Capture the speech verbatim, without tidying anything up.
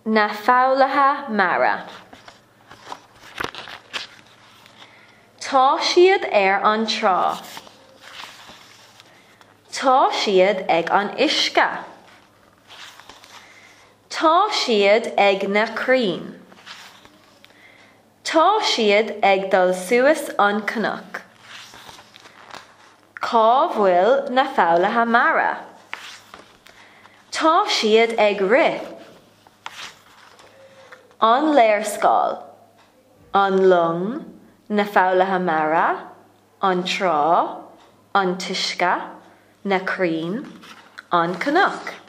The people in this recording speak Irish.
na fabhlatha mara. Tá siad ar an trá. Tá siad ag an uisce. Tá siad ag na crainn. Tá siad ag dul suas an cnoc. Cá bhfuil na fabhlatha mara. Tá siad ag rith. An léarscáil, an lung, na fabhlatha mara, an trá, an tuisce, na crainn, an cnoc.